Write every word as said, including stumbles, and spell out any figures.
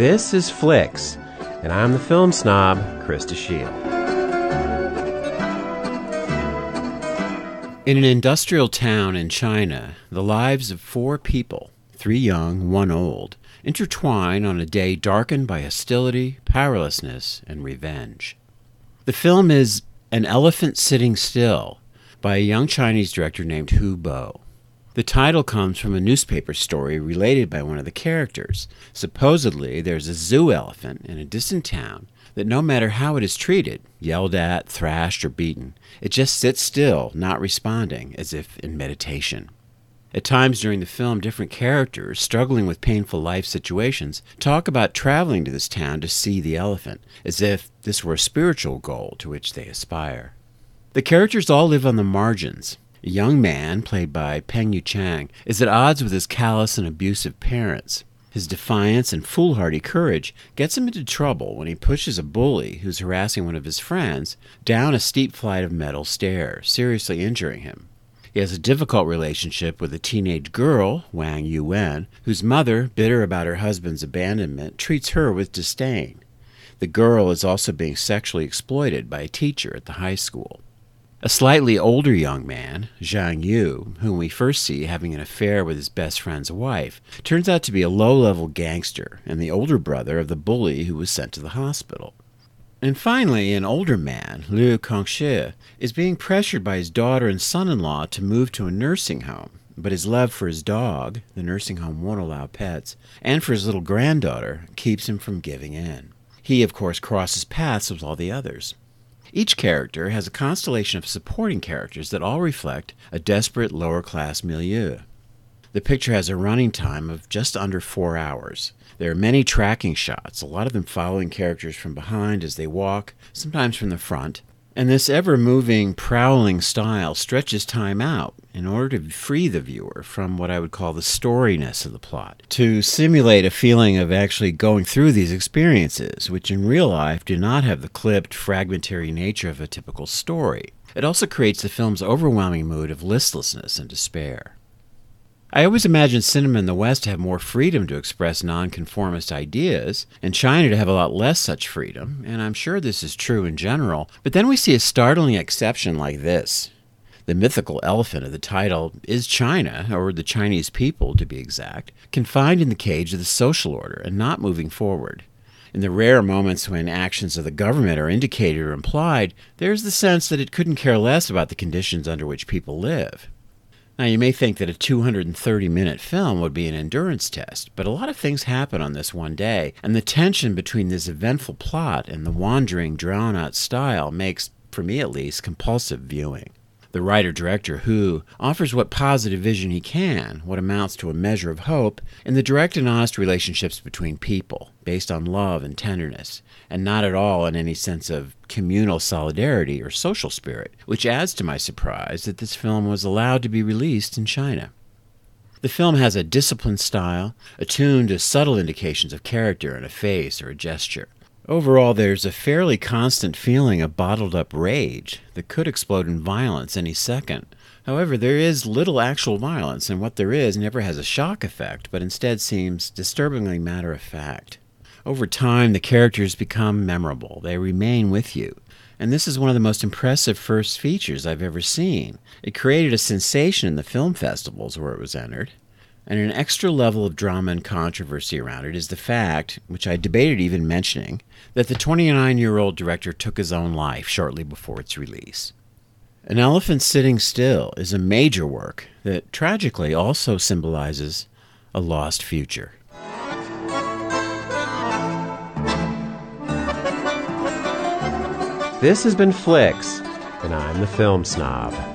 This is Flicks, and I'm the film snob, Krista Shield. In an industrial town in China, the lives of four people, three young, one old, intertwine on a day darkened by hostility, powerlessness, and revenge. The film is An Elephant Sitting Still by a young Chinese director named Hu Bo. The title comes from a newspaper story related by one of the characters. Supposedly, there's a zoo elephant in a distant town that no matter how it is treated, yelled at, thrashed, or beaten, it just sits still, not responding, as if in meditation. At times during the film, different characters, struggling with painful life situations, talk about traveling to this town to see the elephant, as if this were a spiritual goal to which they aspire. The characters all live on the margins. A young man, played by Peng Yu Chang, is at odds with his callous and abusive parents. His defiance and foolhardy courage gets him into trouble when he pushes a bully who's harassing one of his friends down a steep flight of metal stairs, seriously injuring him. He has a difficult relationship with a teenage girl, Wang Yuwen, whose mother, bitter about her husband's abandonment, treats her with disdain. The girl is also being sexually exploited by a teacher at the high school. A slightly older young man, Zhang Yu, whom we first see having an affair with his best friend's wife, turns out to be a low-level gangster and the older brother of the bully who was sent to the hospital. And finally, an older man, Liu Kongshi, is being pressured by his daughter and son-in-law to move to a nursing home, but his love for his dog, the nursing home won't allow pets, and for his little granddaughter keeps him from giving in. He, of course, crosses paths with all the others. Each character has a constellation of supporting characters that all reflect a desperate lower-class milieu. The picture has a running time of just under four hours. There are many tracking shots, a lot of them following characters from behind as they walk, sometimes from the front. And this ever-moving, prowling style stretches time out in order to free the viewer from what I would call the storiness of the plot, to simulate a feeling of actually going through these experiences, which in real life do not have the clipped, fragmentary nature of a typical story. It also creates the film's overwhelming mood of listlessness and despair. I always imagined cinema in the West to have more freedom to express nonconformist ideas, and China to have a lot less such freedom, and I'm sure this is true in general, but then we see a startling exception like this. The mythical elephant of the title is China, or the Chinese people to be exact, confined in the cage of the social order and not moving forward. In the rare moments when actions of the government are indicated or implied, there's the sense that it couldn't care less about the conditions under which people live. Now, you may think that a two hundred thirty minute film would be an endurance test, but a lot of things happen on this one day, and the tension between this eventful plot and the wandering, drawn-out style makes, for me at least, compulsive viewing. The writer-director Hu offers what positive vision he can, what amounts to a measure of hope, in the direct and honest relationships between people, based on love and tenderness, and not at all in any sense of communal solidarity or social spirit, which adds to my surprise that this film was allowed to be released in China. The film has a disciplined style, attuned to subtle indications of character in a face or a gesture. Overall, there's a fairly constant feeling of bottled-up rage that could explode in violence any second. However, there is little actual violence, and what there is never has a shock effect, but instead seems disturbingly matter-of-fact. Over time, the characters become memorable. They remain with you. And this is one of the most impressive first features I've ever seen. It created a sensation in the film festivals where it was entered. And an extra level of drama and controversy around it is the fact, which I debated even mentioning, that the twenty-nine-year-old director took his own life shortly before its release. An Elephant Sitting Still is a major work that tragically also symbolizes a lost future. This has been Flicks, and I'm the film snob.